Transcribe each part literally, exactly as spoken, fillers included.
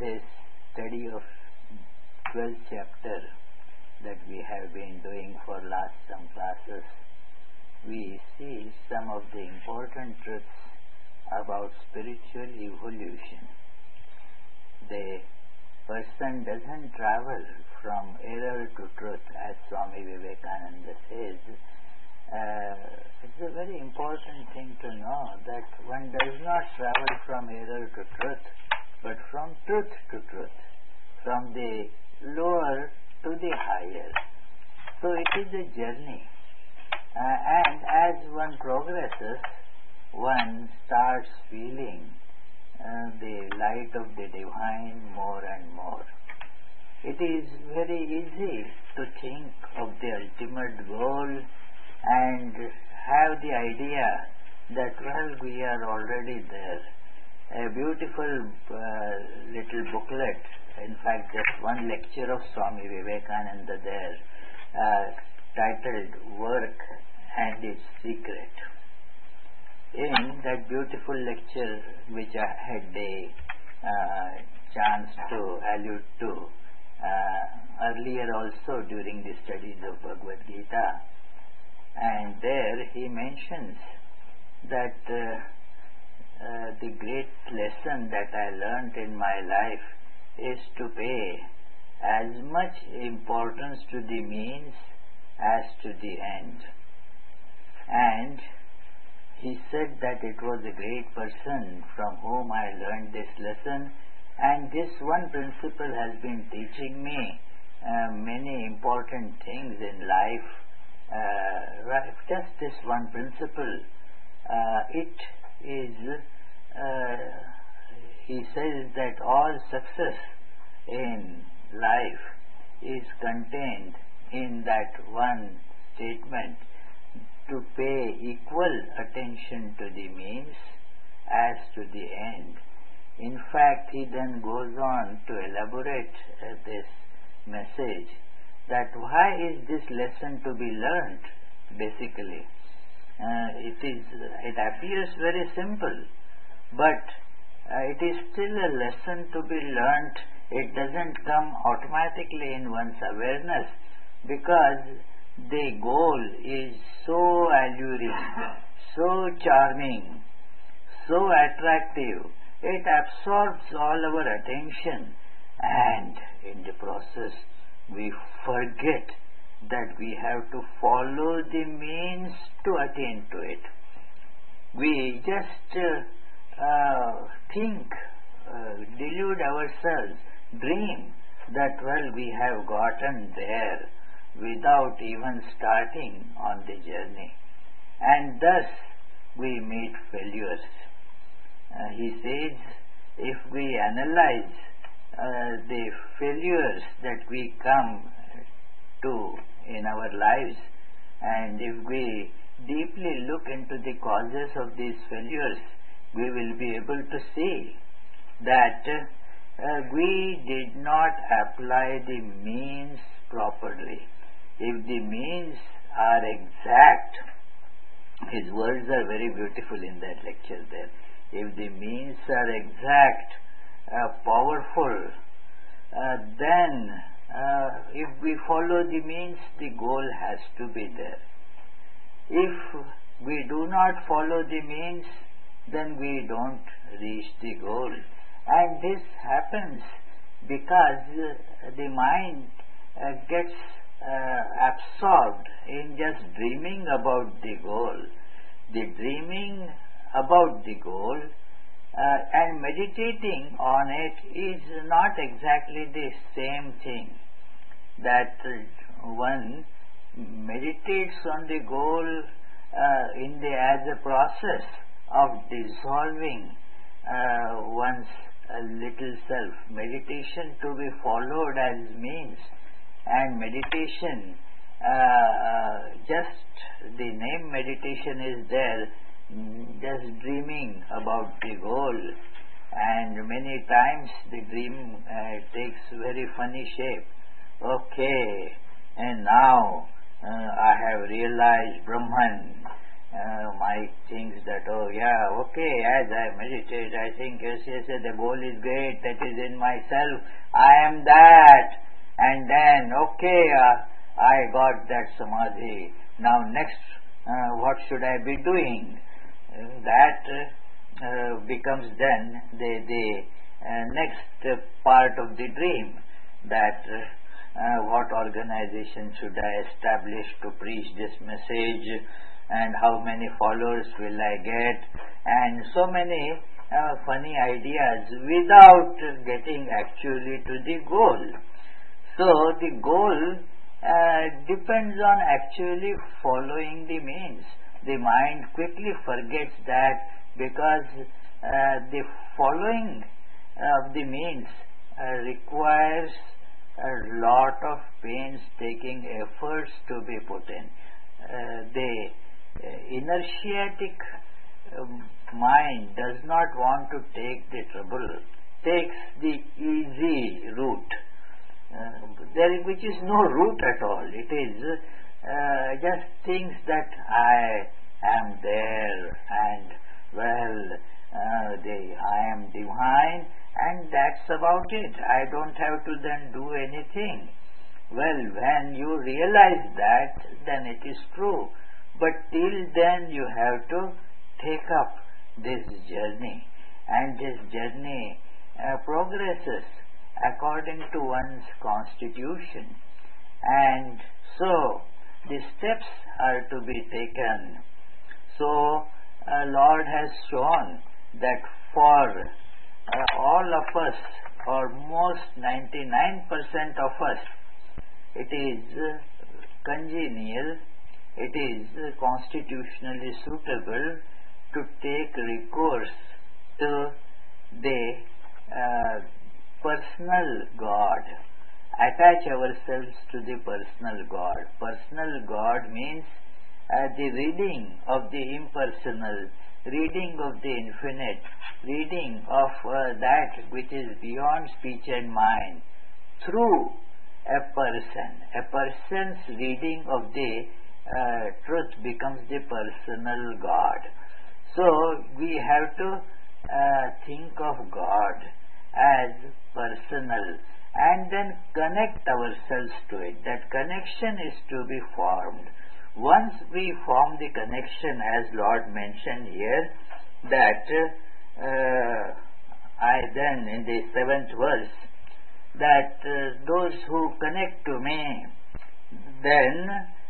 this study of twelfth chapter that we have been doing for last some classes, we see some of the important truths about spiritual evolution. The person doesn't travel from error to truth, as Swami Vivekananda says. Uh, it's a very important thing to know that one does not travel from error to truth, but from truth to truth, from the lower to the higher. So it is a journey, uh, and as one progresses, one starts feeling uh, the light of the divine more and more. It is very easy to think of the ultimate goal and have the idea that, well, we are already there. A beautiful uh, little booklet, in fact just one lecture of Swami Vivekananda there, uh, titled Work and Its Secret. In that beautiful lecture, which I had the uh, chance to allude to uh, earlier also during the studies of Bhagavad Gita, and there he mentions that uh, uh, the great lesson that I learnt in my life is to pay as much importance to the means as to the end. And he said that it was a great person from whom I learned this lesson, and this one principle has been teaching me uh, many important things in life. Uh, just this one principle. Uh, it is, uh, he says that all success in life is contained in that one statement, to pay equal attention to the means as to the end. In fact, he then goes on to elaborate uh, this message, that why is this lesson to be learnt, basically. Uh, it is. It appears very simple, but uh, it is still a lesson to be learnt. It doesn't come automatically in one's awareness, because the goal is so alluring, so charming, so attractive. It absorbs all our attention, and in the process we forget that we have to follow the means to attain to it. We just uh, uh, think, uh, delude ourselves, dream that, well, we have gotten there without even starting on the journey, and thus we meet failures. Uh, he says, if we analyze uh, the failures that we come to in our lives, and if we deeply look into the causes of these failures, we will be able to see that uh, we did not apply the means properly. If the means are exact, his words are very beautiful in that lecture there. If the means are exact, uh, powerful, uh, then uh, if we follow the means, the goal has to be there. If we do not follow the means, then we don't reach the goal. And this happens because uh, the mind uh, gets uh, absorbed in just dreaming about the goal. The dreaming about the goal uh, and meditating on it is not exactly the same thing. That uh, one meditates on the goal uh, in the as a process of dissolving uh, one's uh, little self. Meditation to be followed as means, and meditation, uh, just the name meditation is there, just dreaming about the goal, and many times the dream uh, takes very funny shape. Okay, and now uh, I have realized Brahman, uh, my things that, oh yeah, okay, as I meditate, I think, yes, yes, yes, the goal is great, that is in myself, I am that, and then, okay, uh, I got that samadhi, now next, uh, what should I be doing? Uh, that uh, becomes then the, the uh, next part of the dream, that uh, what organization should I establish to preach this message, and how many followers will I get, and so many uh, funny ideas without getting actually to the goal. So the goal uh, depends on actually following the means. The mind quickly forgets that, because uh, the following of the means uh, requires a lot of painstaking efforts to be put in. Uh, the uh, inertiatic um, mind does not want to take the trouble, takes the easy route, uh, there which is no route at all. It is uh, just thinks that I am there, and well, uh, the, I am divine, and that's about it. I don't have to then do anything. Well, when you realize that, then it is true. But till then you have to take up this journey, and this journey uh, progresses according to one's constitution. And so the steps are to be taken. So uh, Lord has shown that for uh, all of us, or most ninety-nine percent of us, it is uh, congenial, it is uh, constitutionally suitable to take recourse to the uh, personal God, attach ourselves to the personal God. Personal God means uh, the reading of the impersonal, reading of the infinite, reading of uh, that which is beyond speech and mind through a person. A person's reading of the uh, truth becomes the personal God. So we have to uh, think of God as personal, and then connect ourselves to it. That connection is to be formed. Once we form the connection, as Lord mentioned here, that uh, I then in the seventh verse, that uh, those who connect to me, then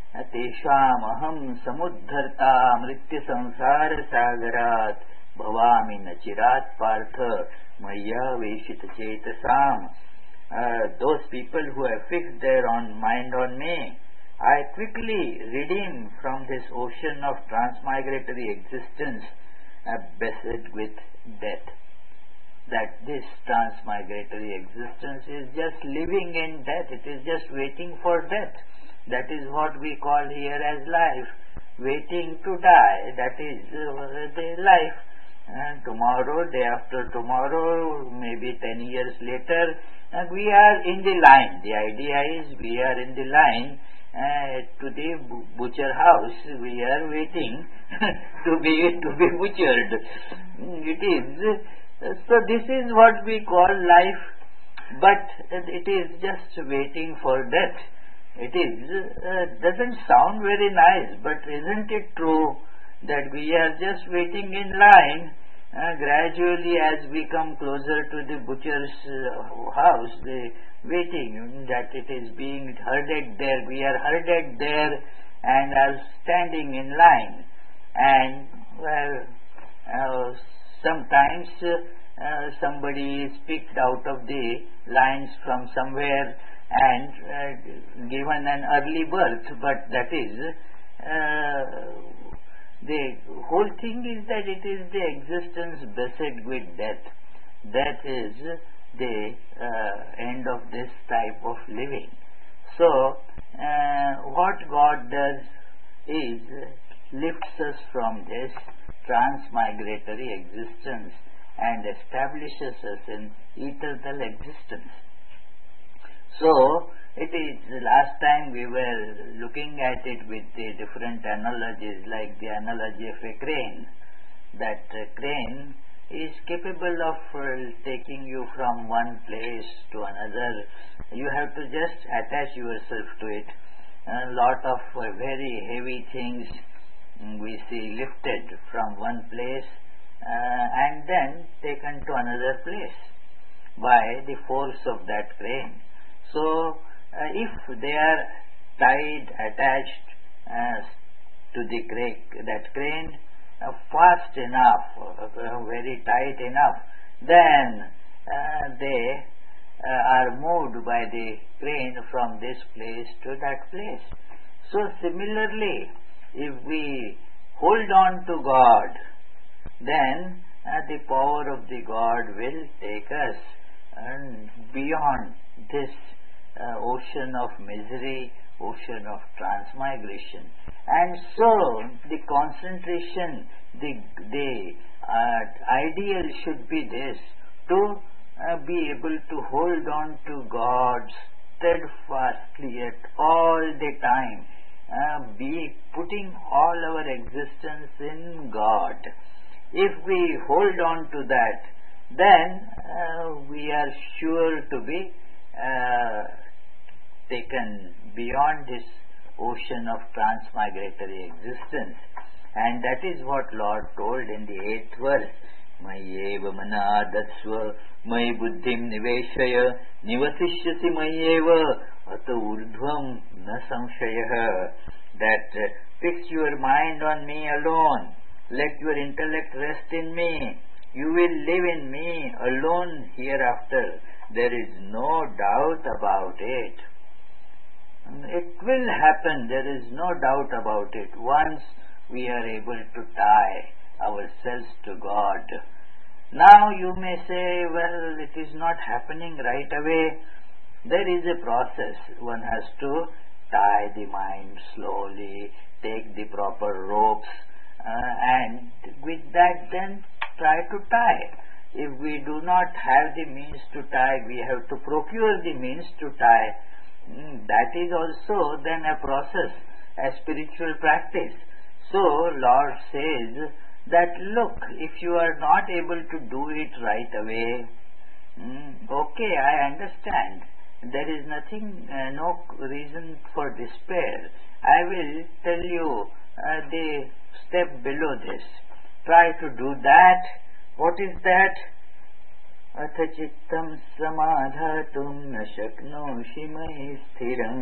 tesham aham samuddharta mritya samsara sagarat bhavami nachirat partha maya veshita chetasam. Uh, those people who have fixed their own mind on me, I quickly redeem from this ocean of transmigratory existence, uh, beset with death. That this transmigratory existence is just living in death, it is just waiting for death. That is what we call here as life, waiting to die. That is uh, the life. And tomorrow, day after tomorrow, maybe ten years later, and we are in the line. The idea is we are in the line uh, to the butcher house. We are waiting to be to be butchered. It is. So this is what we call life, but it is just waiting for death. It is uh, doesn't sound very nice, but isn't it true that we are just waiting in line? Uh, gradually, as we come closer to the butcher's uh, house, the waiting that it is being herded there. We are herded there and are standing in line. And well, uh, sometimes uh, somebody is picked out of the lines from somewhere and uh, given an early birth, but that is uh, the whole thing is that it is the existence beset with death. That is the uh, end of this type of living. So uh, what God does is lifts us from this transmigratory existence and establishes us in eternal existence. So, it is, last time we were looking at it with the different analogies, like the analogy of a crane. That uh, crane is capable of uh, taking you from one place to another. You have to just attach yourself to it. A lot of uh, very heavy things um, we see lifted from one place uh, and then taken to another place by the force of that crane. So, uh, if they are tied, attached uh, to the crane, that crane uh, fast enough, uh, very tight enough, then uh, they uh, are moved by the crane from this place to that place. So, similarly, if we hold on to God, then uh, the power of the God will take us uh, beyond this Uh, ocean of misery, ocean of transmigration. And so the concentration, the, the uh, ideal should be this, to uh, be able to hold on to God steadfastly at all the time, uh, be putting all our existence in God. If we hold on to that, then uh, we are sure to be uh, taken beyond this ocean of transmigratory existence. And that is what Lord told in the eighth verse. Mayeva manadasva may buddhim niveshaya nivasishyasi mayeva ata urdhvam na samshayah. That uh, fix your mind on me alone. Let your intellect rest in me. You will live in me alone hereafter. There is no doubt about it. It will happen, there is no doubt about it, once we are able to tie ourselves to God. Now you may say, well, it is not happening right away. There is a process. One has to tie the mind slowly, take the proper ropes, uh, and with that then try to tie. If we do not have the means to tie, we have to procure the means to tie. That is also then a process, a spiritual practice. So Lord says that, look, if you are not able to do it right away, okay, I understand. There is nothing, uh, no reason for despair. I will tell you uh, the step below this. Try to do that. What is that? अथ चित्तं समाधातुं न शक्नोषि मयि स्थिरम्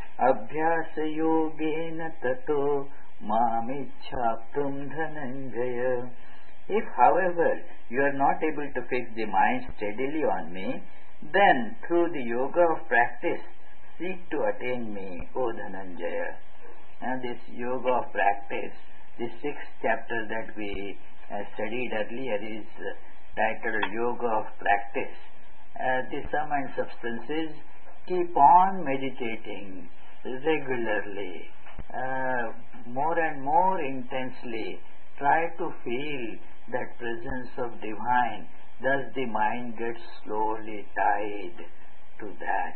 अभ्यासयोगेन ततो मामिच्छाप्तुं Dhananjay. If, however, you are not able to fix the mind steadily on me, then through the yoga of practice seek to attain me, O Dhananjaya. And this yoga of practice, the sixth chapter that we uh, studied earlier is uh, titled Yoga of Practice. Uh, the sum and substance is, keep on meditating regularly, uh, more and more intensely. Try to feel that presence of divine. Thus the mind gets slowly tied to that.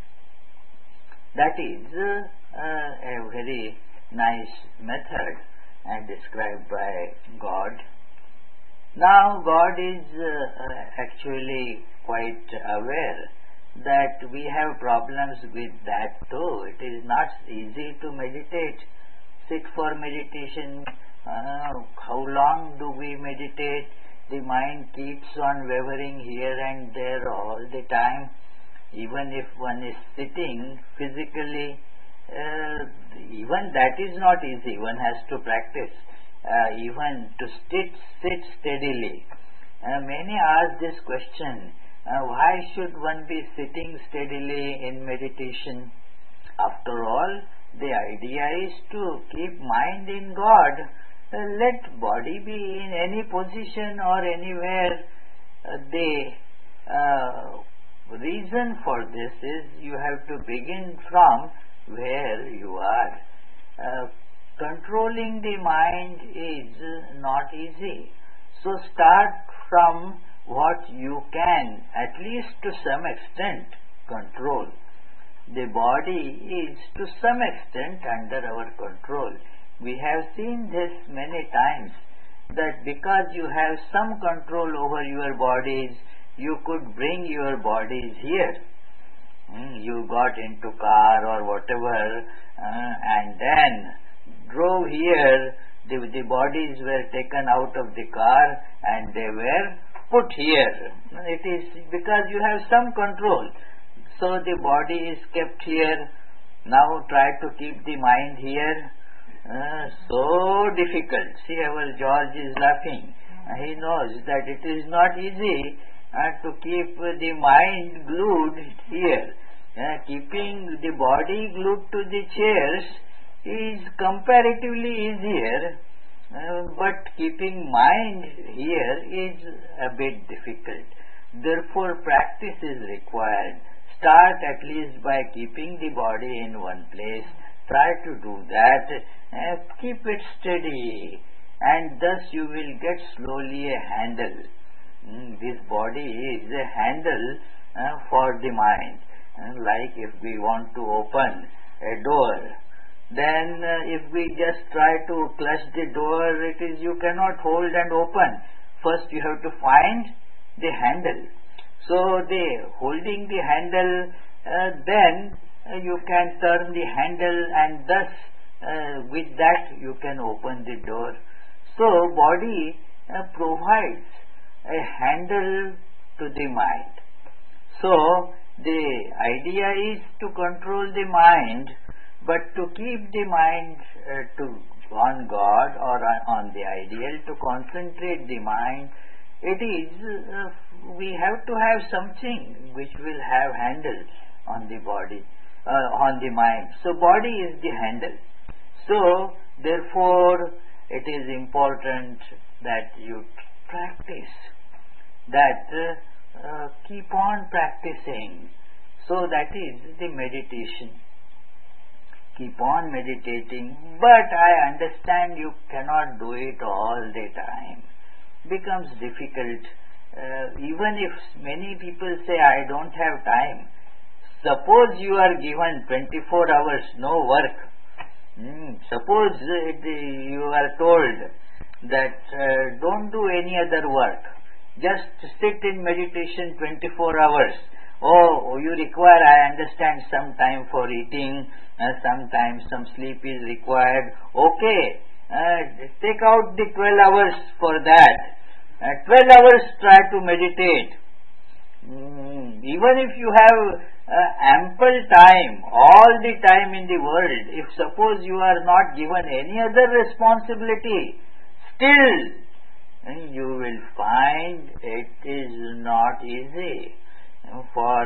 That is uh, uh, a very nice method and described by God. Now God is uh, actually quite aware that we have problems with that too. It is not easy to meditate. Sit for meditation. Uh, how long do we meditate? The mind keeps on wavering here and there all the time. Even if one is sitting physically, uh, even that is not easy. One has to practice. Uh, even to sit, sit steadily. Uh, many ask this question, uh, why should one be sitting steadily in meditation? After all, the idea is to keep mind in God. Uh, let body be in any position or anywhere. Uh, the uh, reason for this is you have to begin from where you are. Uh, Controlling the mind is not easy. So start from what you can, at least to some extent, control. the body is to some extent under our control. We have seen this many times, that because you have some control over your bodies, you could bring your bodies here. Mm, you got into car or whatever uh, and then drove here. The, the bodies were taken out of the car and they were put here. It is because you have some control. So the body is kept here. Now try to keep the mind here. Uh, so difficult. See, our George is laughing. Uh, he knows that it is not easy uh, to keep the mind glued here. Uh, keeping the body glued to the chairs is comparatively easier, uh, but keeping mind here is a bit difficult. Therefore, practice is required. Start at least by keeping the body in one place. Try to do that. Uh, keep it steady, and thus you will get slowly a handle. Mm, this body is a handle uh, for the mind. Uh, like if we want to open a door, then uh, if we just try to clutch the door, it is you cannot hold and open. First you have to find the handle. So the holding the handle, uh, then uh, you can turn the handle, and thus uh, with that you can open the door. So body uh, provides a handle to the mind. So the idea is to control the mind, but to keep the mind uh, to on God or on the ideal, to concentrate the mind, it is uh, we have to have something which will have handle on the body, uh, on the mind. So body is the handle. So therefore it is important that you practice, that uh, uh, keep on practicing. So that is the meditation. Keep on meditating, but I understand you cannot do it all the time. Becomes difficult. Uh, even if many people say, I don't have time. Suppose you are given twenty-four hours, no work. Hmm. Suppose uh, you are told that uh, don't do any other work. Just sit in meditation twenty-four hours. Oh, you require, I understand, some time for eating, uh, sometimes some sleep is required. Okay, uh, take out the twelve hours for that. Uh, twelve hours try to meditate. Mm, even if you have uh, ample time, all the time in the world, if suppose you are not given any other responsibility, still uh, you will find it is not easy. For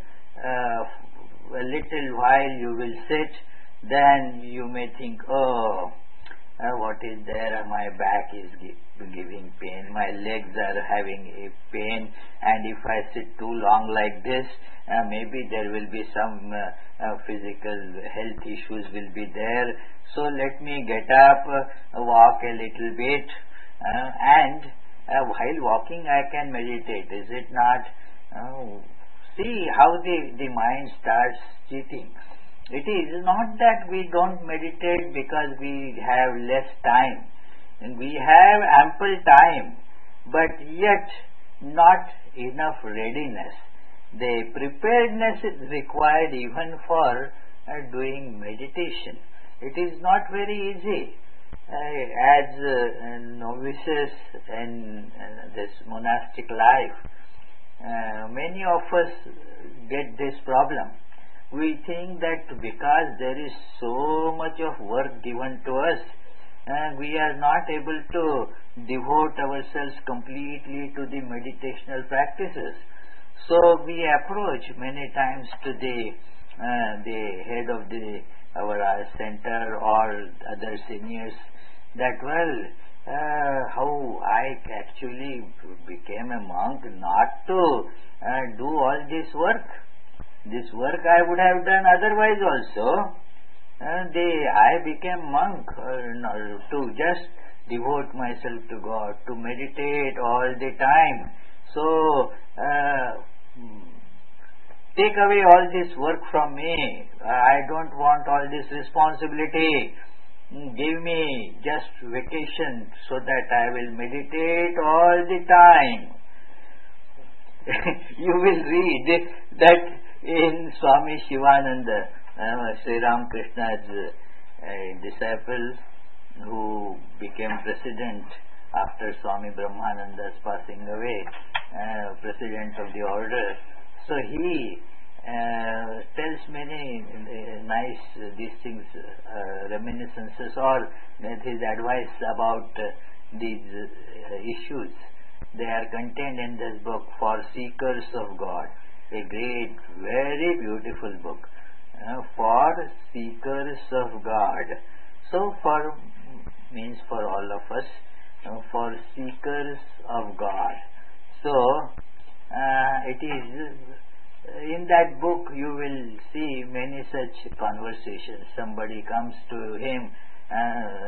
uh, a little while you will sit, then you may think, oh, uh, what is there? My back is gi- giving pain, my legs are having a pain, and if I sit too long like this, uh, maybe there will be some uh, uh, physical health issues will be there. So let me get up, uh, walk a little bit, uh, and uh, while walking I can meditate. Is it not? Oh, see how the, the mind starts cheating. It is not that we don't meditate because we have less time. And we have ample time, but yet not enough readiness. The preparedness is required even for uh, doing meditation. It is not very easy. Uh, as uh, novices in uh, this monastic life, Uh, many of us get this problem. We think that because there is so much of work given to us, uh, we are not able to devote ourselves completely to the meditational practices. So we approach many times to the uh, the head of the our uh, center or other seniors that, well, Uh, how I actually became a monk not to uh, do all this work. This work I would have done otherwise also. Uh, they, I became monk uh, to just devote myself to God, to meditate all the time. So, uh, take away all this work from me. I don't want all this responsibility. Give me just vacation so that I will meditate all the time. You will read that in Swami Shivananda, uh, Sri Ramakrishna's uh, disciple, who became president after Swami Brahmananda's passing away, uh, president of the order. So he uh, tells many uh, nice uh, these things, uh, reminiscences, or his advice about uh, these uh, issues. They are contained in this book, For Seekers of God, a great, very beautiful book, uh, For Seekers of God. So for means for all of us, uh, for seekers of God. So uh, it is uh, in that book you will see many such conversations. Somebody comes to him, uh,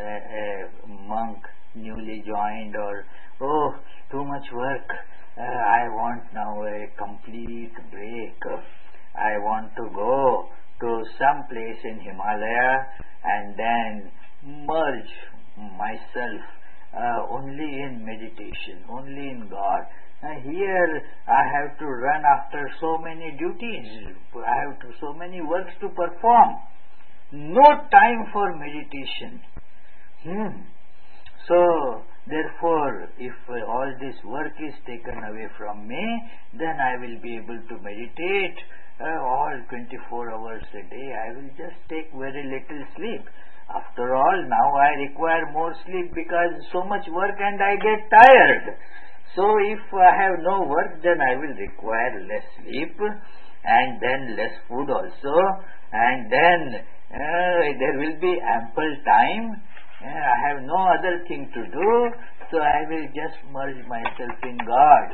a, a monk newly joined, or oh, too much work, uh, I want now a complete break. I want to go to some place in Himalaya and then merge myself uh, only in meditation, only in God. Uh, here I have to run after so many duties, I have to, so many works to perform, no time for meditation. Hmm. So therefore, if uh, all this work is taken away from me, then I will be able to meditate uh, all twenty-four hours a day. I will just take very little sleep. After all, now I require more sleep because so much work and I get tired. So if I have no work, then I will require less sleep and then less food also, and then uh, there will be ample time. Uh, I have no other thing to do, so I will just merge myself in God.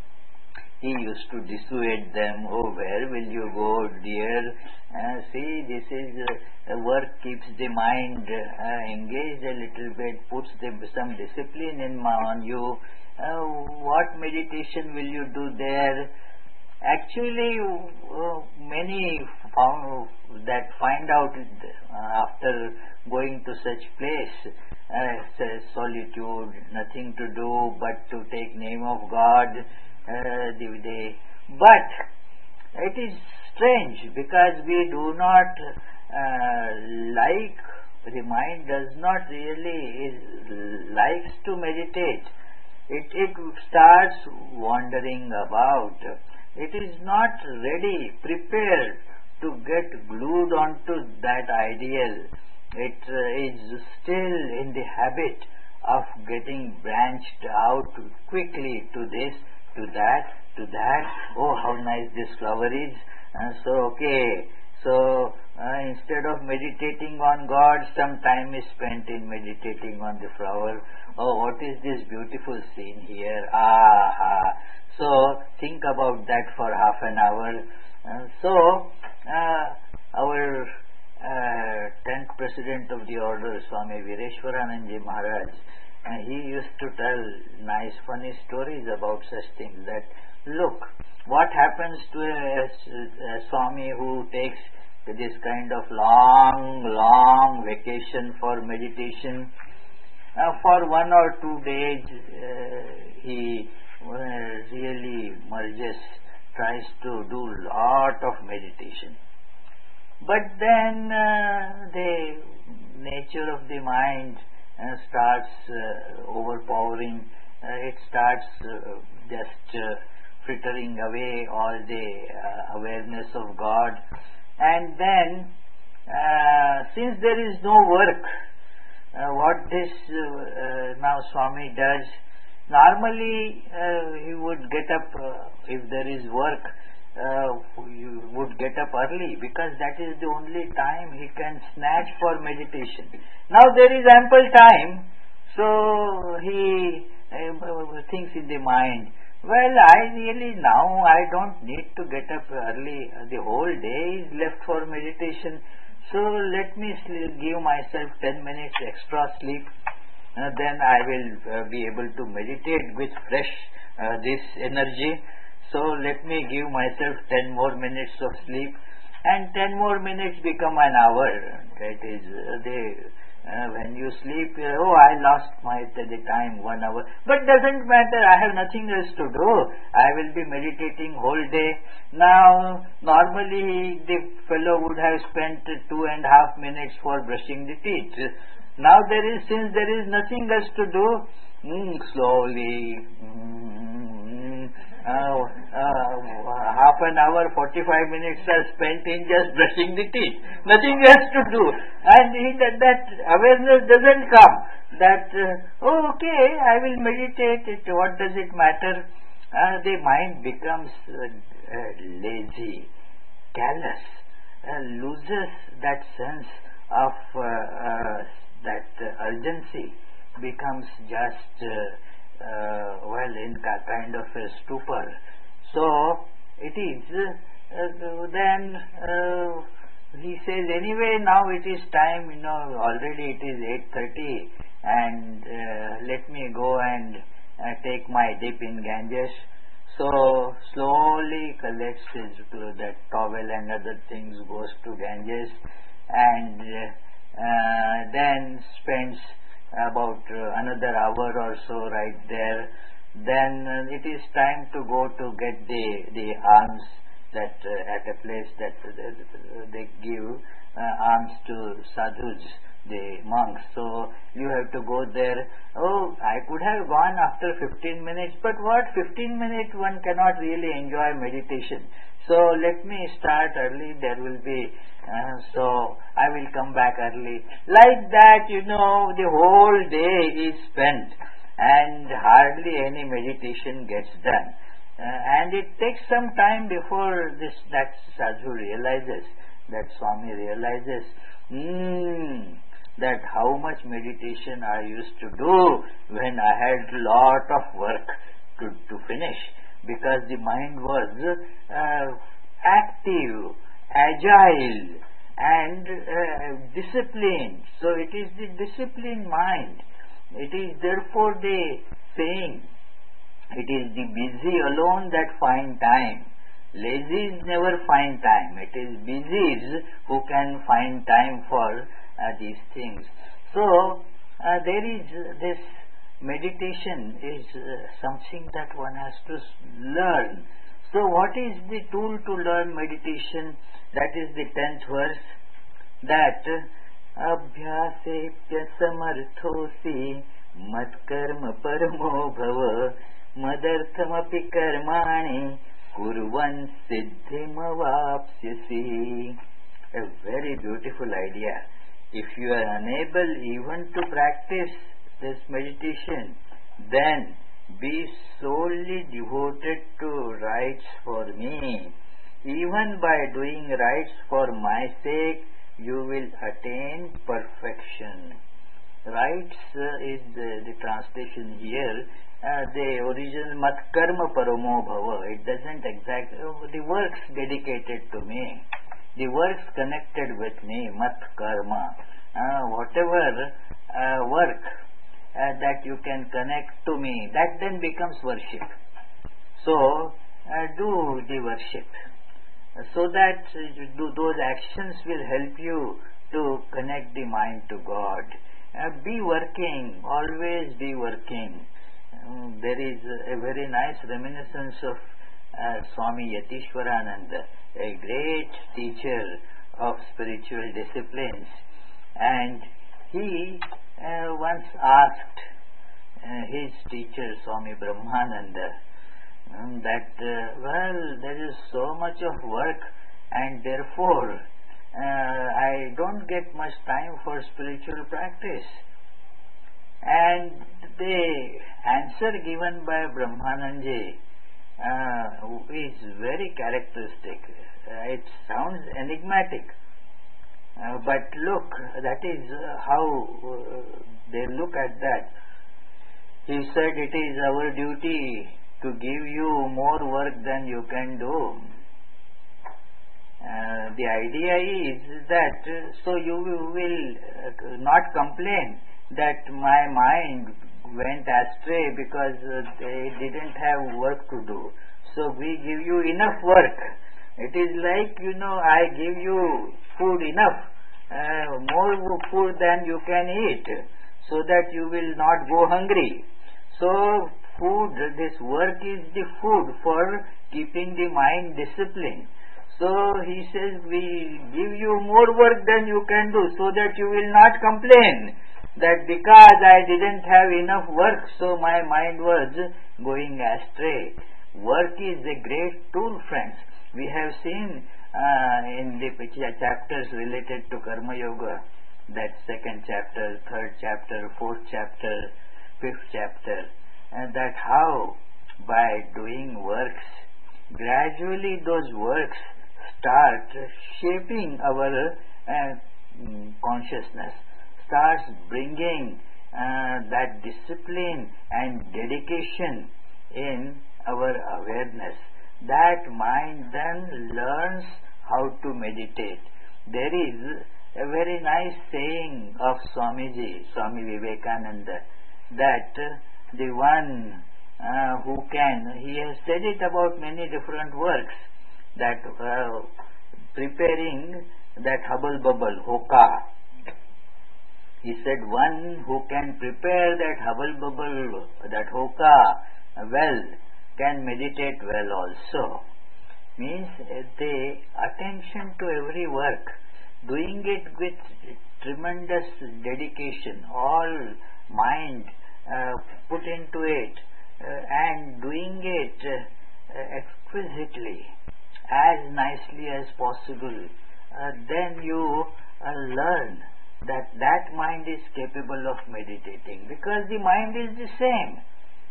He used to dissuade them, oh, where will you go, dear? Uh, see, this is uh, work keeps the mind uh, engaged a little bit, puts the, some discipline in on you. Uh, what meditation will you do there? Actually, uh, many found that find out uh, after going to such place, uh, solitude, nothing to do but to take name of God. Uh, the, the, but it is strange because we do not uh, like, the mind does not really is, likes to meditate. It, it starts wandering about. It is not ready, prepared to get glued onto that ideal. It uh, is still in the habit of getting branched out quickly to this, to that, to that. Oh, how nice this flower is. Uh, so, okay. So, uh, instead of meditating on God, some time is spent in meditating on the flower. Oh, what is this beautiful scene here? Ah, so think about that for half an hour. Uh, so, uh, our uh, tenth president of the order, Swami Vireshwaranandji Maharaj, uh, he used to tell nice funny stories about such things, that look, what happens to a, a Swami who takes this kind of long, long vacation for meditation. Uh, for one or two days, uh, he uh, really merges, tries to do lot of meditation. But then uh, the nature of the mind uh, starts uh, overpowering. Uh, it starts uh, just uh, frittering away all the uh, awareness of God. And then, uh, since there is no work, uh, what this uh, uh, now Swami does, normally uh, he would get up, uh, if there is work, uh, you would get up early, because that is the only time he can snatch for meditation. Now there is ample time, so he uh, thinks in the mind, well, I really now I don't need to get up early. The whole day is left for meditation. So let me give myself ten minutes extra sleep. Uh, then I will uh, be able to meditate with fresh uh, this energy. So let me give myself ten more minutes of sleep, and ten more minutes become an hour. That is, uh, they, uh, when you sleep, uh, oh, I lost my the time, one hour. But doesn't matter, I have nothing else to do. I will be meditating whole day. Now, normally the fellow would have spent two and a half minutes for brushing the teeth. Now there is, since there is nothing else to do, mm, slowly, mm, uh, uh, half an hour, forty-five minutes are spent in just brushing the teeth. Nothing else to do. And he, that, that awareness doesn't come. That, uh, oh, okay, I will meditate. It, what does it matter? Uh, the mind becomes uh, uh, lazy, callous, uh, loses that sense of uh, uh, that uh, urgency, becomes just uh, uh, well in kind of a stupor. So it is uh, then uh, he says, anyway, now it is time, you know, already it is eight thirty, and uh, let me go and uh, take my dip in Ganges. So slowly collects his uh, that towel and other things, goes to Ganges, and uh, Uh, then spends about uh, another hour or so right there. Then uh, it is time to go to get the the alms that uh, at a place that uh, they give uh, alms to sadhus, the monks. So you have to go there. Oh, I could have gone after fifteen minutes, but what, fifteen minutes one cannot really enjoy meditation. So let me start early, there will be, uh, so I will come back early. Like that, you know, the whole day is spent and hardly any meditation gets done. Uh, and it takes some time before this that sadhu realizes, that Swami realizes, hmm, that how much meditation I used to do when I had lot of work to, to finish. Because the mind was uh, active, agile, and uh, disciplined. So it is the disciplined mind. It is therefore the saying, it is the busy alone that find time. Lazies never find time. It is busies who can find time for uh, these things. So uh, there is this meditation is uh, something that one has to learn. So what is the tool to learn meditation? That is the tenth verse, that abhyasepya samarthosi matkarma paramo bhava madarthamapi karmani kurvan siddhimavapsyasi. A very beautiful idea. If you are unable even to practice this meditation, then be solely devoted to rites for me. Even by doing rites for my sake, you will attain perfection. Rites uh, is the, the translation here. Uh, the original mat karma paramo bhava. It doesn't exactly, uh, the works dedicated to me, the works connected with me, mat karma. Uh, whatever uh, work Uh, that you can connect to me, that then becomes worship. So uh, do the worship, uh, so that uh, do, those actions will help you to connect the mind to God. Uh, be working, always be working. Um, there is a very nice reminiscence of uh, Swami Yatishwarananda, a great teacher of spiritual disciplines, and he Uh, once asked uh, his teacher Swami Brahmananda um, that uh, well, there is so much of work, and therefore uh, I don't get much time for spiritual practice. And the answer given by Brahmananda uh, is very characteristic. Uh, it sounds enigmatic. Uh, but look, that is uh, how uh, they look at that. He said, it is our duty to give you more work than you can do. Uh, the idea is that uh, so you will uh, not complain that my mind went astray because uh, they didn't have work to do. So we give you enough work. It is like, you know, I give you food enough, uh, more food than you can eat, so that you will not go hungry. So food, this work is the food for keeping the mind disciplined. So he says, we give you more work than you can do, so that you will not complain that because I didn't have enough work, so my mind was going astray. Work is a great tool, friends. We have seen uh, in the chapters related to Karma Yoga, that second chapter, third chapter, fourth chapter, fifth chapter, and that how by doing works, gradually those works start shaping our uh, consciousness, starts bringing uh, that discipline and dedication in our awareness. That mind then learns how to meditate. There is a very nice saying of Swamiji, Swami Vivekananda, that uh, the one uh, who can, he has said it about many different works, that uh, preparing that hubble bubble, hoka. He said one who can prepare that hubble bubble, that hoka well, can meditate well also. Means uh, the attention to every work, doing it with tremendous dedication, all mind uh, put into it, uh, and doing it uh, exquisitely, as nicely as possible, uh, then you uh, learn that that mind is capable of meditating, because the mind is the same.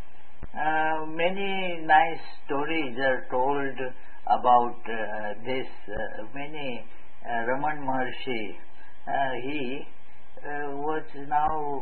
Uh, many nice stories are told about uh, this. Uh, many uh, Raman Maharshi, uh, he uh, was now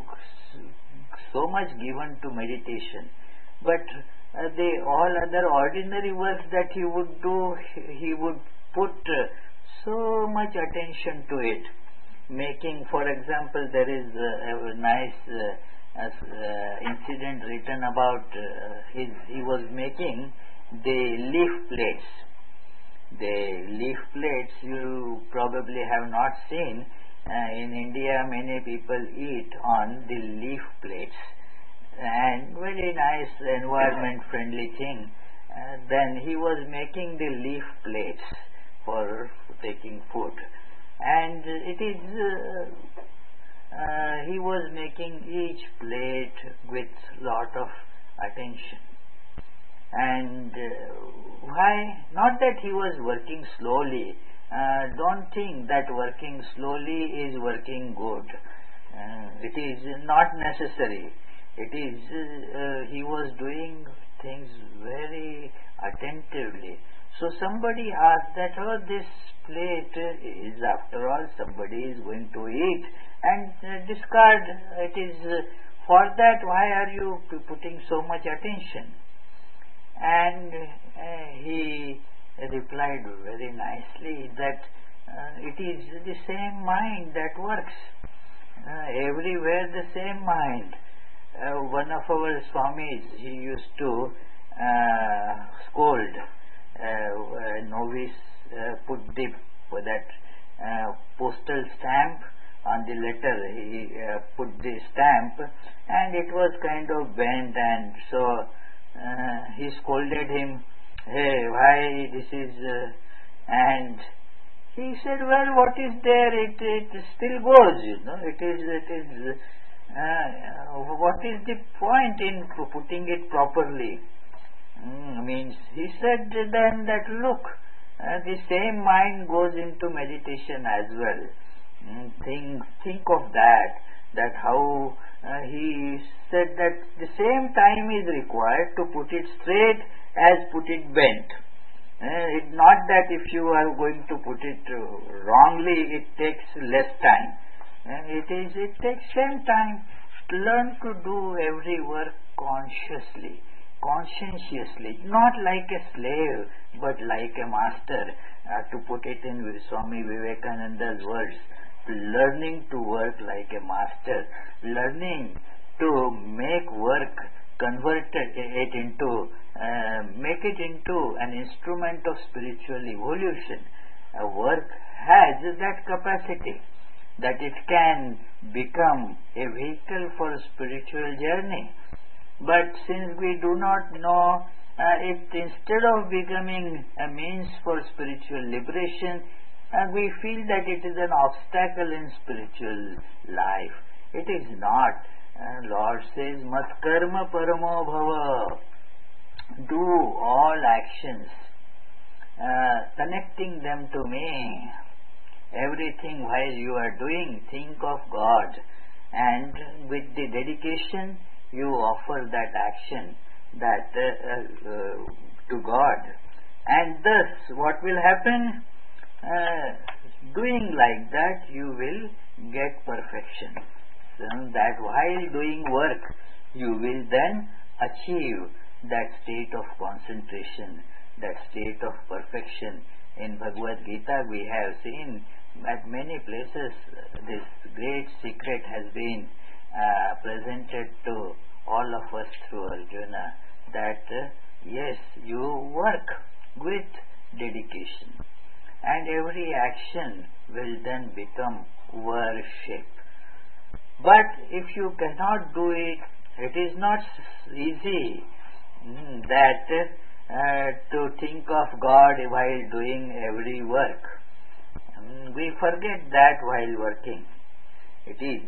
so much given to meditation, but uh, the all other ordinary works that he would do, he would put uh, so much attention to it. Making, for example, there is a, a nice uh, As, uh, incident written about uh, his, he was making the leaf plates. The leaf plates you probably have not seen. Uh, in India, many people eat on the leaf plates, and very nice environment friendly thing. Uh, then he was making the leaf plates for taking food, and it is uh, Uh, he was making each plate with lot of attention. And uh, why? Not that he was working slowly. Uh, don't think that working slowly is working good. Uh, it is not necessary. It is uh, he was doing things very attentively. So somebody asked that, oh, this plate is, after all, somebody is going to eat and uh, discard. It is uh, for that, why are you putting so much attention? And uh, he replied very nicely that uh, it is the same mind that works. Uh, everywhere the same mind. Uh, one of our Swamis, he used to uh, scold uh, novice, uh, put the, that uh, postal stamp on the letter. He uh, put the stamp and it was kind of bent, and so uh, he scolded him, hey, why this is uh, and he said, well, what is there, it, it still goes, you know, it is, it is uh, what is the point in putting it properly? Mm, means he said then that, look, uh, the same mind goes into meditation as well. Mm, think, think of that, that how uh, he said that the same time is required to put it straight as put it bent. Uh, it's not that if you are going to put it uh, wrongly, it takes less time. Uh, it is, it takes same time. Learn to do every work consciously, conscientiously, not like a slave, but like a master. Uh, to put it in Swami Vivekananda's words, learning to work like a master, learning to make work, convert it into, uh, make it into an instrument of spiritual evolution. A work has that capacity, that it can become a vehicle for a spiritual journey. But since we do not know uh, it, instead of becoming a means for spiritual liberation, uh, we feel that it is an obstacle in spiritual life. It is not. Uh, Lord says, Mat karma paramo bhava. Do all actions, uh, connecting them to me. Everything while you are doing, think of God, and with the dedication you offer that action that uh, uh, to God. And thus what will happen? Uh, doing like that you will get perfection. So that while doing work you will then achieve that state of concentration, that state of perfection. In Bhagavad Gita we have seen at many places this great secret has been uh, presented to all of us through Arjuna, that uh, yes, you work with dedication and every action will then become worship. But if you cannot do it, it is not easy mm, that uh, to think of God while doing every work. Mm, we forget that while working. It is,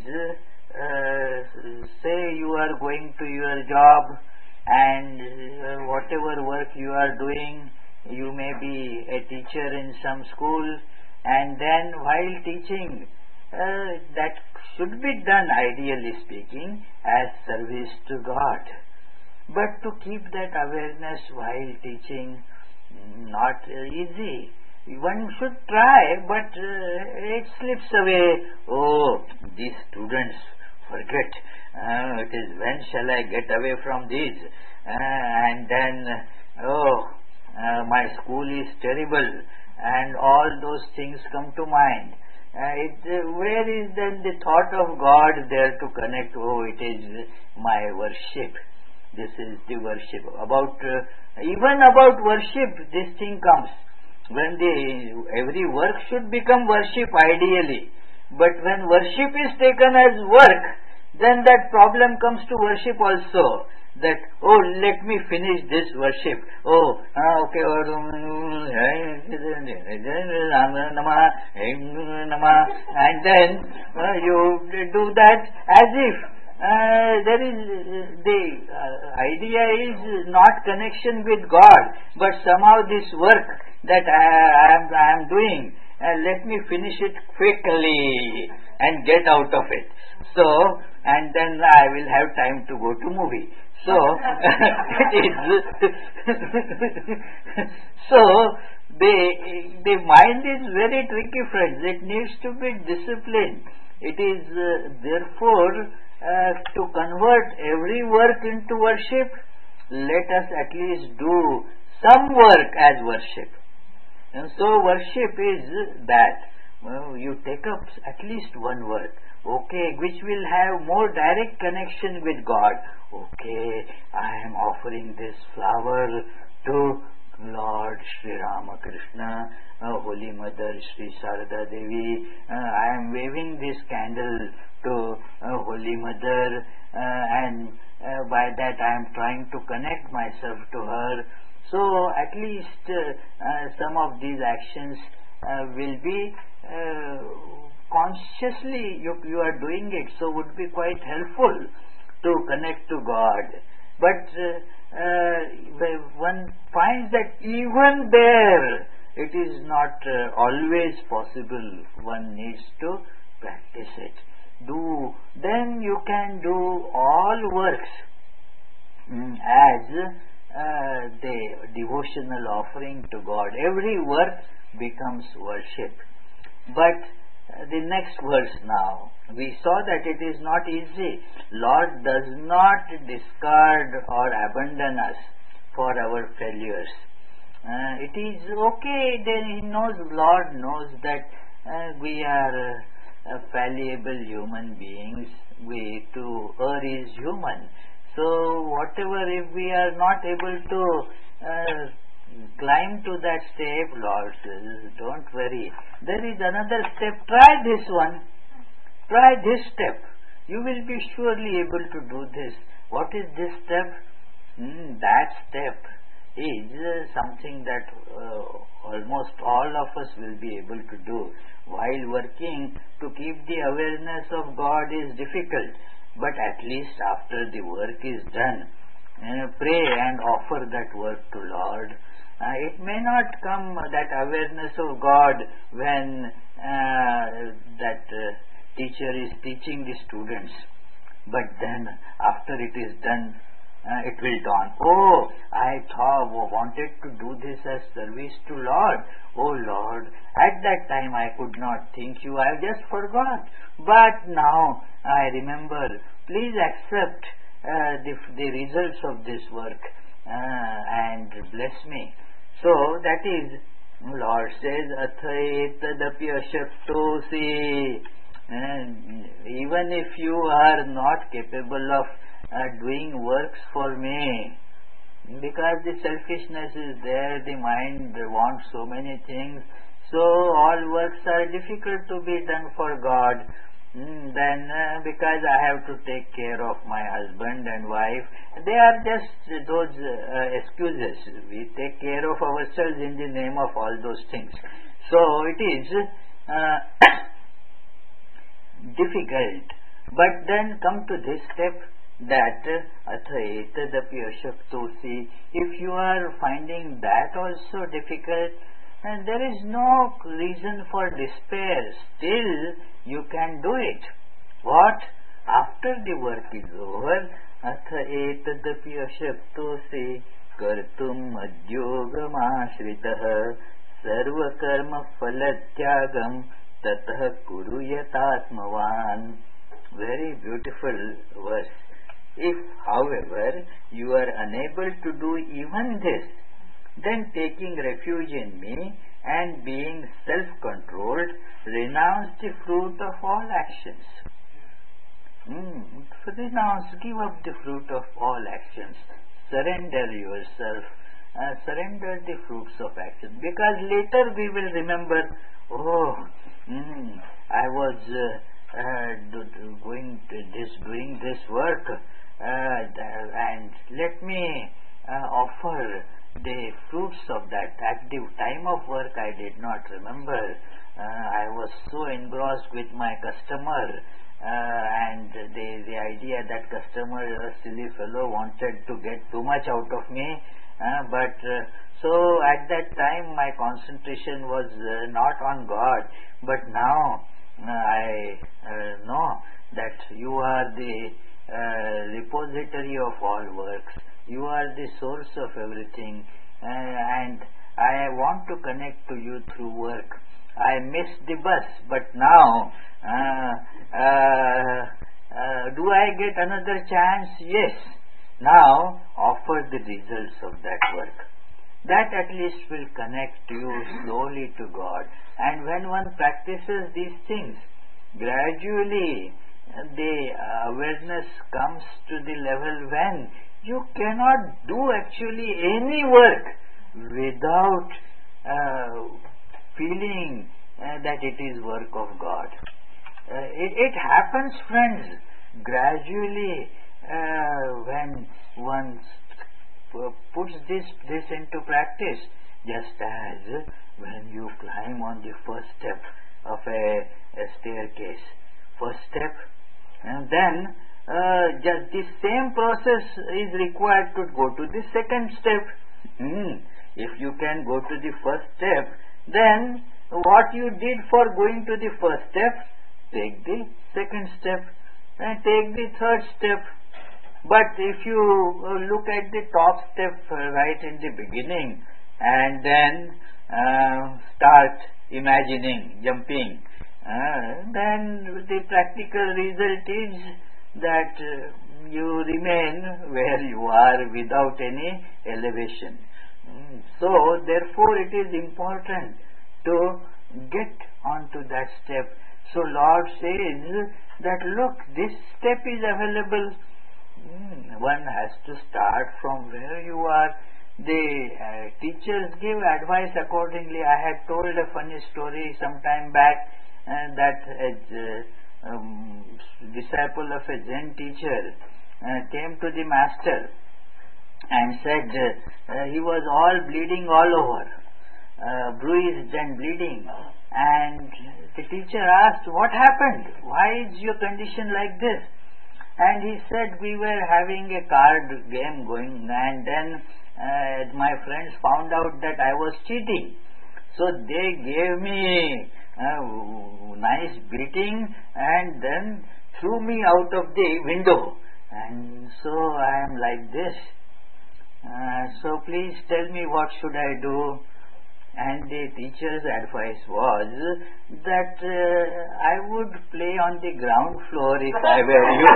uh, say you are going to your job and uh, whatever work you are doing, you may be a teacher in some school, and then while teaching, uh, that should be done, ideally speaking, as service to God. But to keep that awareness while teaching, not easy. One should try, but uh, it slips away. Oh, these students forget. Uh, it is, when shall I get away from these? Uh, and then, oh, uh, my school is terrible, and all those things come to mind. Uh, it, uh, where is then the thought of God there to connect? Oh, it is my worship. This is the worship. About uh, even about worship, this thing comes. When the every work should become worship ideally, but when worship is taken as work, then that problem comes to worship also. That, oh, let me finish this worship. Oh, ah, okay. And then uh, you do that as if uh, there is the uh, idea is not connection with God, but somehow this work that I am I am doing, uh, let me finish it quickly and get out of it. So, and then I will have time to go to movie. So, it is so the the mind is very tricky, friends. It needs to be disciplined. It is uh, therefore uh, to convert every work into worship. Let us at least do some work as worship. And so worship is that well, you take up at least one work, okay, which will have more direct connection with God. Okay, I am offering this flower to Lord Sri Ramakrishna, uh, Holy Mother Sri Sarada Devi. Uh, I am waving this candle to uh, Holy Mother, uh, and uh, by that I am trying to connect myself to her. So at least uh, uh, some of these actions uh, will be uh, consciously you, you are doing it, so would be quite helpful to connect to God. But uh, uh, one finds that even there it is not uh, always possible. One needs to practice it. Do then you can do all works mm, as Uh, the devotional offering to God. Every work becomes worship. But uh, the next verse now, we saw that it is not easy. Lord does not discard or abandon us for our failures. Uh, it is okay, then He knows, Lord knows that uh, we are uh, fallible human beings. We to err is human. So whatever, if we are not able to uh, climb to that step, Lord says, don't worry. There is another step. Try this one. Try this step. You will be surely able to do this. What is this step? Mm, that step is uh, something that uh, almost all of us will be able to do. While working, to keep the awareness of God is difficult, but at least after the work is done, uh, pray and offer that work to Lord. Uh, it may not come, uh, that awareness of God, when uh, that uh, teacher is teaching the students, but then after it is done, uh, it will dawn. Oh, I thought, wanted to do this as service to Lord. Oh Lord, at that time I could not think you, I just forgot. But now I remember. Please accept uh, the, the results of this work uh, and bless me. So that is, Lord says, Athaetadapi ashaktosi. And even if you are not capable of uh, doing works for me, because the selfishness is there, the mind wants so many things, so all works are difficult to be done for God. Mm, then uh, because I have to take care of my husband and wife, they are just those uh, excuses. We take care of ourselves in the name of all those things. So it is uh, difficult. But then come to this step, that Athaetadapi ashaktosi. If you are finding that also difficult, and there is no reason for despair. Still you can do it. What? After the work is over, Athaetadapi ashaktosi kartum madyogamashritaha sarva karma phalatyagam tatah kuruyatatmavan. Very beautiful verse. If, however, you are unable to do even this, then taking refuge in me and being self-controlled, renounce the fruit of all actions. Mm, renounce, give up the fruit of all actions. Surrender yourself. Uh, surrender the fruits of action. Because later we will remember, oh, mm, I was uh, uh, do, do, going to this, doing this work, uh, and let me uh, offer the fruits of that. At the time of work I did not remember. Uh, I was so engrossed with my customer uh, and the, the idea that customer, a silly fellow, wanted to get too much out of me. Uh, but uh, so at that time my concentration was uh, not on God. But now uh, I uh, know that you are the uh, repository of all works. You are the source of everything, uh, and I want to connect to you through work. I missed the bus, but now uh, uh, uh, do I get another chance? Yes. Now offer the results of that work. That at least will connect you slowly to God. And when one practices these things, gradually the awareness comes to the level when you cannot do actually any work without uh, feeling uh, that it is work of God. Uh, it, it happens, friends, gradually uh, when one puts this, this into practice, just as when you climb on the first step of a, a staircase. First step, and then Uh, just the same process is required to go to the second step. Mm. If you can go to the first step, then what you did for going to the first step, take the second step and take the third step. But if you uh, look at the top step uh, right in the beginning and then uh, start imagining, jumping, uh, then the practical result is that uh, you remain where you are without any elevation. Mm. So therefore it is important to get onto that step So Lord says that look, this step is available. Hmm, one has to start from where you are. The uh, teachers give advice accordingly. I had told a funny story some time back uh, that a uh, um, disciple of a Zen teacher uh, came to the master and said uh, he was all bleeding all over, uh, bruised and bleeding. And the teacher asked, what happened? Why is your condition like this? And he said, we were having a card game going, and then uh, my friends found out that I was cheating. So they gave me a nice beating and then threw me out of the window. And so I am like this. Uh, so please tell me, what should I do? And the teacher's advice was that uh, I would play on the ground floor if I were you.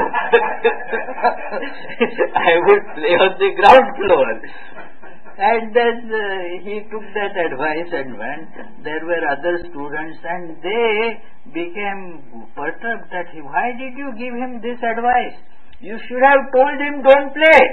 I would play on the ground floor. And then uh, he took that advice and went. There were other students and they became perturbed that he, why did you give him this advice? You should have told him, don't play.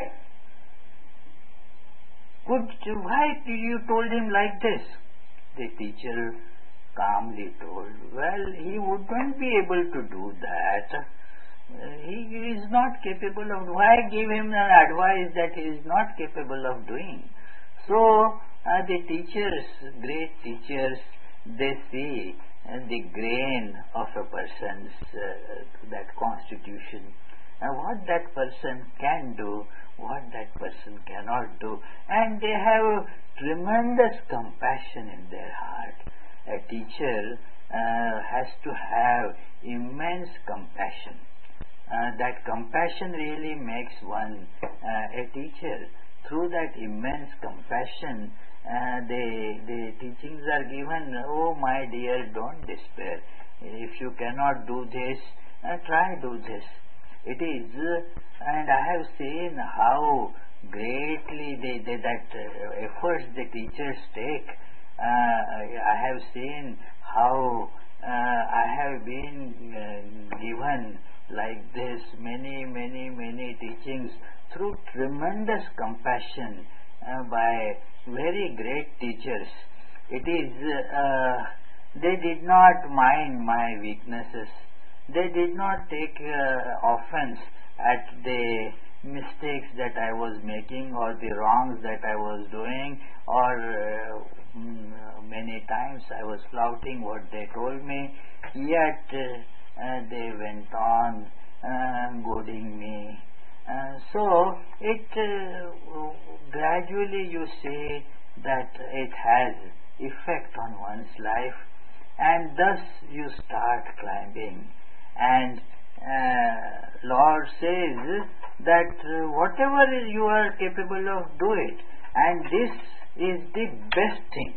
Could, why did you told him like this? The teacher calmly told, well, he wouldn't be able to do that. Uh, he is not capable of, why give him an advice that he is not capable of doing? So, uh, the teachers, great teachers, they see uh, the grain of a person's, uh, that constitution, uh, what that person can do, what that person cannot do, and they have tremendous compassion in their heart. A teacher uh, has to have immense compassion. Uh, that compassion really makes one uh, a teacher. Through that immense compassion, uh, the, the teachings are given, oh my dear, don't despair. If you cannot do this, uh, try do this. It is, uh, and I have seen how greatly they, they, that uh, efforts the teachers take. Uh, I have seen how uh, I have been uh, given like this many, many, many teachings through tremendous compassion uh, by very great teachers. It is, uh, they did not mind my weaknesses. They did not take uh, offense at the mistakes that I was making or the wrongs that I was doing, or uh, many times I was flouting what they told me, yet uh, uh, they went on uh, goading me. Uh, so it uh, gradually you see that it has effect on one's life, and thus you start climbing. And uh, Lord says that uh, whatever you are capable of, do it. And this is the best thing.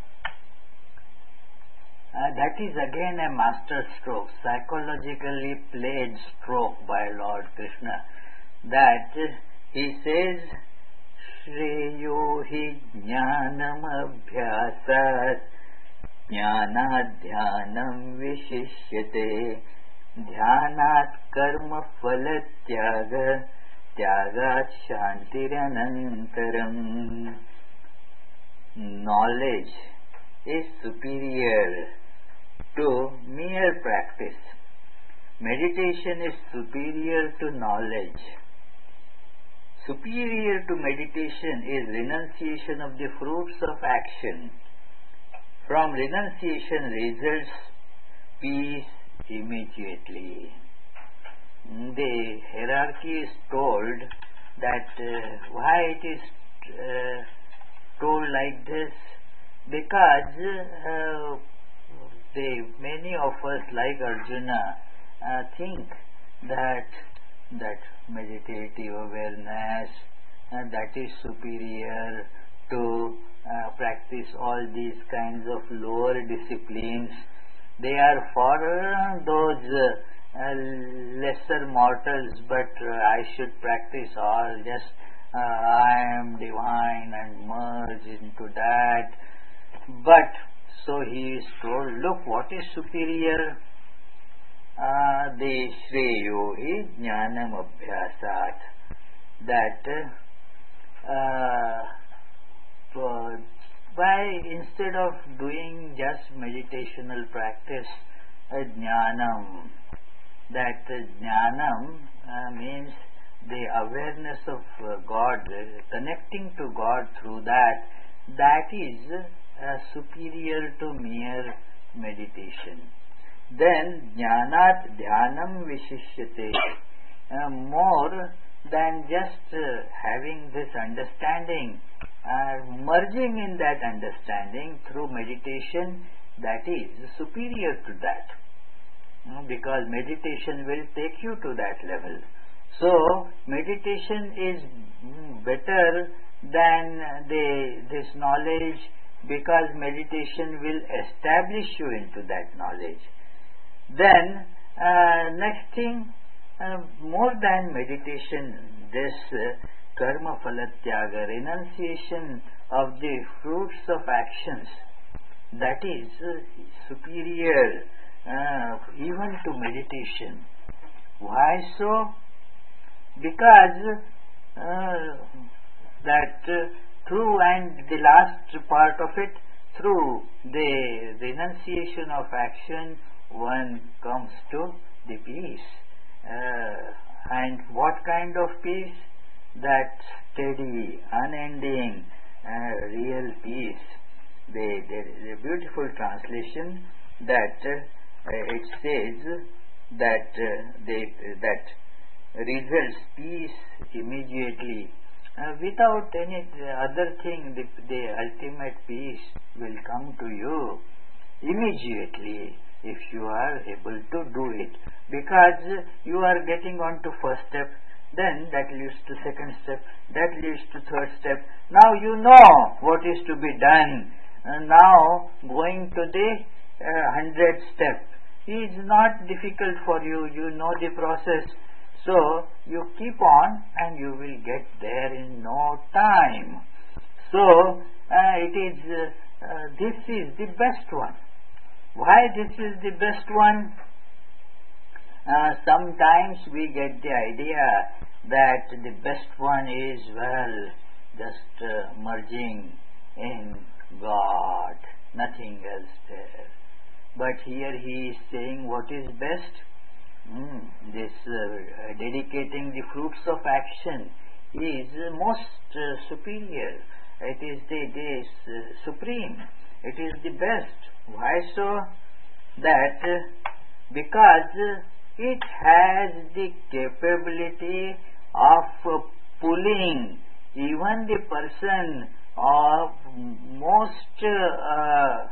Uh, that is again a master stroke, psychologically played stroke by Lord Krishna. That uh, he says, Shreyo hi jnanam abhyasat jnanad dhyanam vishishyate ध्यानात् कर्म फल त्याग त्यागात् shantiranantaram. Knowledge is superior to mere practice. Meditation is superior to knowledge. Superior to meditation is renunciation of the fruits of action. From renunciation results peace immediately. The hierarchy is told that uh, why it is uh, told like this, because uh, the many of us like Arjuna uh, think that that meditative awareness uh, that is superior to uh, practice all these kinds of lower disciplines. They are for uh, those uh, uh, lesser mortals, but uh, I should practice all, just uh, I am divine and merge into that. But so he is told, look, what is superior? uh, the Shreyo hi Jnanam Abhyasat, that uh, for, by instead of doing just meditational practice, uh, Jnanam, that uh, Jnanam uh, means the awareness of uh, God, uh, connecting to God through that, that is uh, superior to mere meditation. Then Jnanat Dhyanam Vishishyate, uh, more than just uh, having this understanding, uh, merging in that understanding through meditation, that is superior to that, uh, because meditation will take you to that level. So meditation is better than the this knowledge, because meditation will establish you into that knowledge. Then uh, next thing, uh, more than meditation, this uh, karma phalatyaga, renunciation of the fruits of actions, that is uh, superior uh, even to meditation. Why so? Because uh, that uh, through, and the last part of it, through the renunciation of action, one comes to the peace. Uh, and what kind of peace? That steady, unending, uh, real peace. The, the, the beautiful translation that uh, it says that uh, the, that results peace immediately. Uh, without any other thing, the, the ultimate peace will come to you immediately if you are able to do it, because you are getting on to first step, then that leads to second step, that leads to third step. Now you know what is to be done. Uh, now going to the uh, hundredth step is not difficult for you, you know the process. So you keep on and you will get there in no time. So uh, it is uh, uh, this is the best one. Why this is the best one? Uh, sometimes we get the idea that the best one is, well, just uh, merging in God, nothing else there. But here he is saying what is best? Mm, this uh, dedicating the fruits of action is uh, most uh, superior. It is the, the uh, supreme. It is the best. Why so? That uh, because uh, it has the capability of uh, pulling even the person of most uh,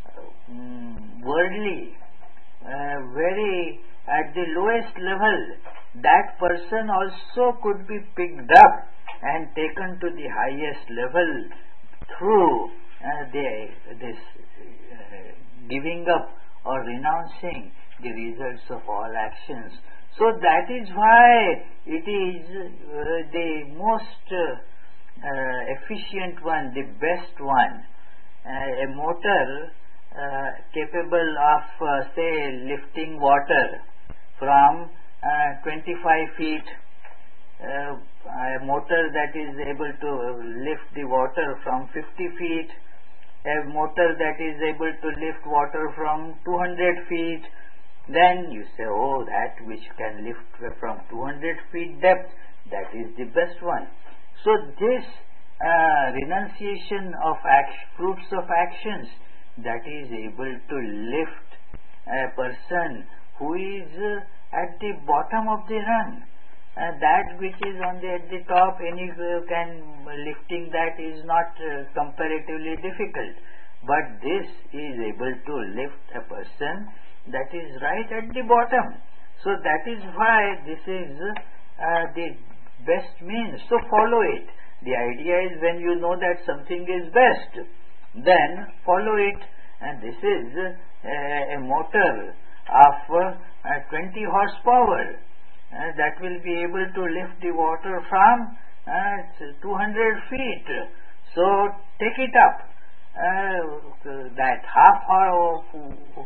uh, worldly, uh, very at the lowest level, that person also could be picked up and taken to the highest level through uh, the, this uh, giving up or renouncing the results of all actions. So that is why it is uh, the most uh, uh, efficient one, the best one. Uh, a motor uh, capable of uh, say lifting water from uh, twenty-five feet, uh, a motor that is able to lift the water from fifty feet, a motor that is able to lift water from two hundred feet, then you say, oh, that which can lift from two hundred feet depth, that is the best one. So this uh, renunciation of act- fruits of actions, that is able to lift a person who is uh, at the bottom of the run. Uh, that which is on the at the top, any uh, can lifting that is not uh, comparatively difficult. But this is able to lift a person that is right at the bottom. So that is why this is uh, the best means. So follow it. The idea is when you know that something is best, then follow it. And this is uh, a motor of uh, twenty horsepower uh, that will be able to lift the water from uh, two hundred feet. So take it up. Uh, that half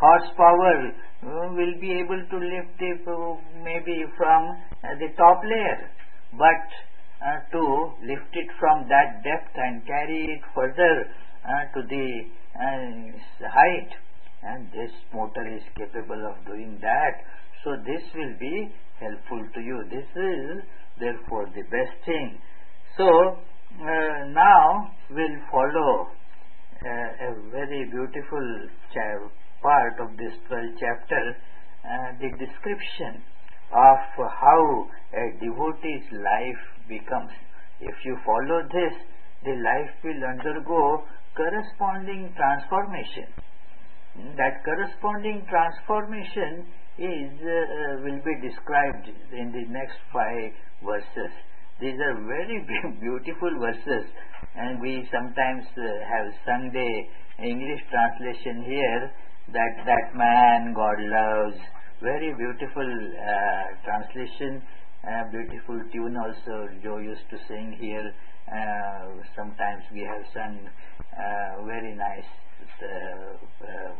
horsepower uh, will be able to lift it uh, maybe from uh, the top layer, but uh, to lift it from that depth and carry it further uh, to the uh, height, and this motor is capable of doing that. So this will be helpful to you. This is therefore the best thing. So uh, now we'll follow uh, a very beautiful cha- part of this twelfth chapter, uh, the description of how a devotee's life becomes. If you follow this, the life will undergo corresponding transformation. That corresponding transformation is uh, will be described in the next five verses. These are very beautiful verses, and we sometimes uh, have sung the English translation here, that that man God loves. Very beautiful uh, translation, uh, beautiful tune also Joe used to sing here. Uh, sometimes we have sung uh, very nice uh, uh,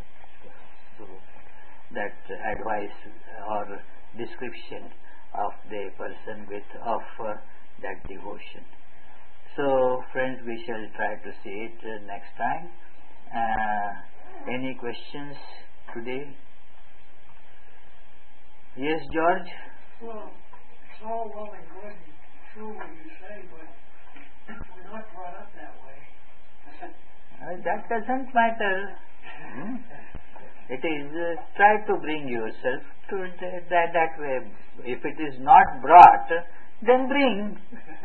that advice or description of the person with of uh, that devotion. So friends, we shall try to see it uh, next time. Uh, any questions today? Yes, George? Well, it's all well and good and true what you say, but we're not brought up that way. Uh, that doesn't matter. Hmm? It is, uh, try to bring yourself to the, that, that way. If it is not brought, then bring.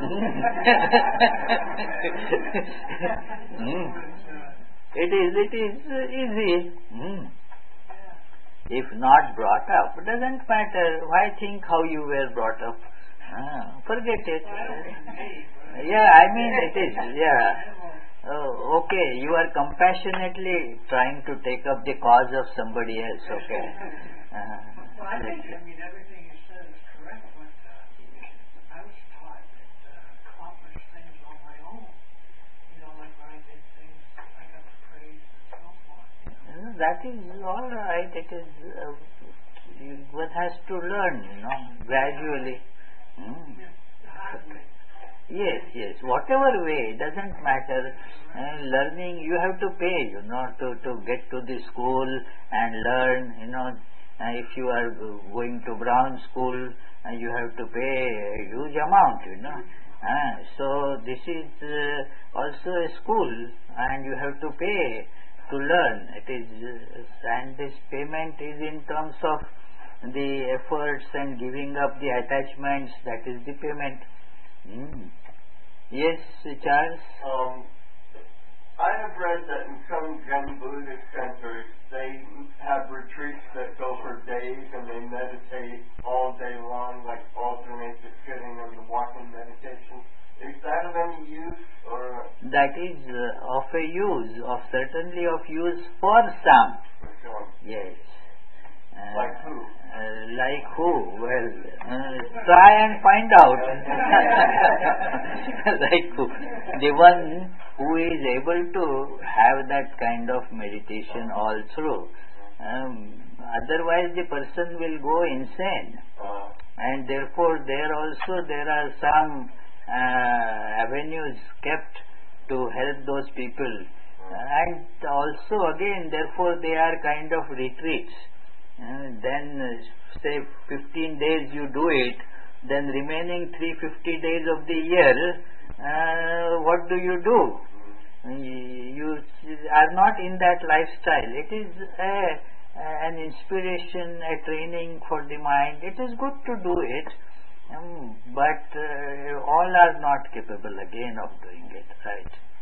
hmm. It is, it is uh, easy. Hmm. If not brought up, doesn't matter. Why think how you were brought up? Ah, forget it. Yeah, I mean it is. Yeah. Oh, okay, you are compassionately trying to take up the cause of somebody else. Okay. Uh, well, I think, I mean, everything you said is correct, but uh, I was taught that uh, accomplish things on my own. You know, like when I did things, I got the praise and so forth. You know? That is all right. It is uh, one has to learn, you know, gradually. Mm. Yes, yes. Whatever way, doesn't matter. Uh, learning, you have to pay, you know, to, to get to the school and learn, you know. Uh, if you are going to Brown school, uh, you have to pay a huge amount, you know. Uh, so this is uh, also a school, and you have to pay to learn. It is, uh, and this payment is in terms of the efforts and giving up the attachments. That is the payment. Mm. Yes, Charles? Um, I have read that in some Zen Buddhist centers, they have retreats that go for days and they meditate all day long, like alternate the sitting and the walking meditation. Is that of any use? Or that is uh, of a use, of certainly of use for some. For some. Yes. Uh, like who? Uh, like who? Well, uh, try and find out. Like who? The one who is able to have that kind of meditation all through. Um, otherwise the person will go insane. Uh, and therefore there also there are some uh, avenues kept to help those people. Uh, and also again, therefore they are kind of retreats. Uh, then uh, say fifteen days you do it, then remaining three hundred fifty days of the year, uh, what do you do? You are not in that lifestyle. It is a, an inspiration, a training for the mind. It is good to do it, um, but uh, all are not capable again of doing it, right?